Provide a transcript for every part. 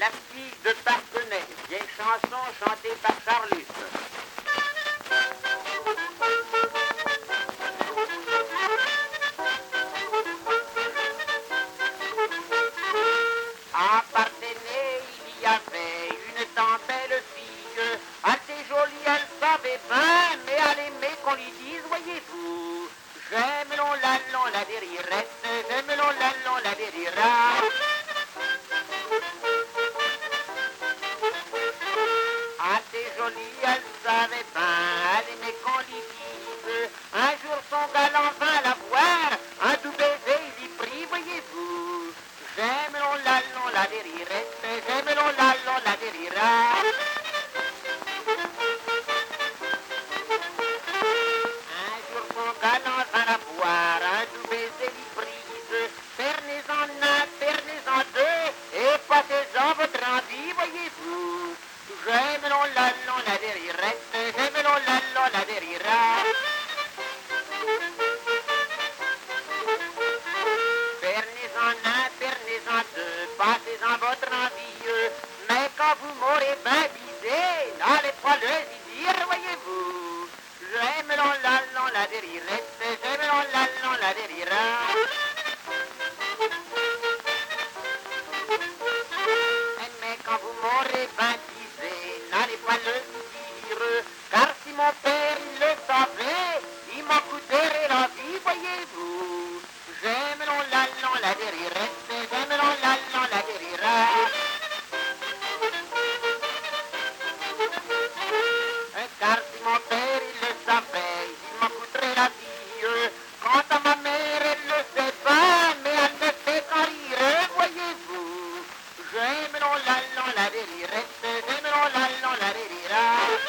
La fille de Partenay, vieille chanson chantée par Charlus. À Partenay, il y avait une tant belle fille, assez jolie, elle savait bien, mais elle aimait qu'on lui dise, voyez-vous, j'aime l'on la dérirette, j'aime l'on la dérira. Assez jolie, elle savait bien, elle aimait qu'on lui dise, un jour son galant vint la voir, un doux baiser il y prit, voyez-vous, j'aime l'on la dérirette, j'aime l'on la dérira. Un jour son galant vint la voir, un doux baiser il prise, pernez-en un, pernez-en deux, et passez-en votre envie, voyez-vous. J'aime la dérirette, j'aime la dérira. Pernez-en un, pernez-en deux, passez-en votre envie, mais quand vous m'aurez bien visé, n'allez pas le dire, voyez-vous. J'aime la dérirette, j'aime la dérira. Mais quand vous m'aurez bien visé, n'allez pas le dire, car si mon père il le savait, il m'en coûterait la vie, voyez-vous. J'aime la dérirette, j'aime la dérira. Car si mon père il le savait, il m'en coûterait la vie. Quant à ma mère, elle le sait pas, mais elle ne fait qu'en rire, voyez-vous. J'aime la dérirette, j'aime la dérira.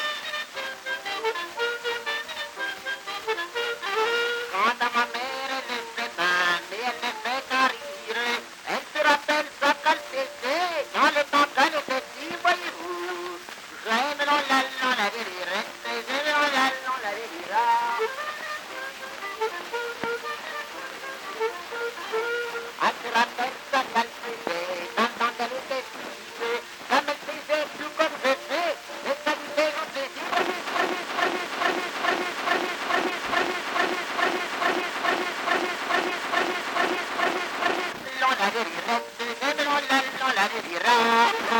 Quant à ma mère, elle le sait pas, mais elle ne fait qu'en rire. Elle se rappelle ça qu'elle faisait dans le temps qu'elle était fille, voyez-vous. J'aime la dérirette, j'aime la dérira. Elle se rappelle ça qu'elle faisait dans le temps qu'elle était fille, comme elle faisait tout comme je fais, et ça lui fait grand plaisir. La dérirette, j'aime la dérira.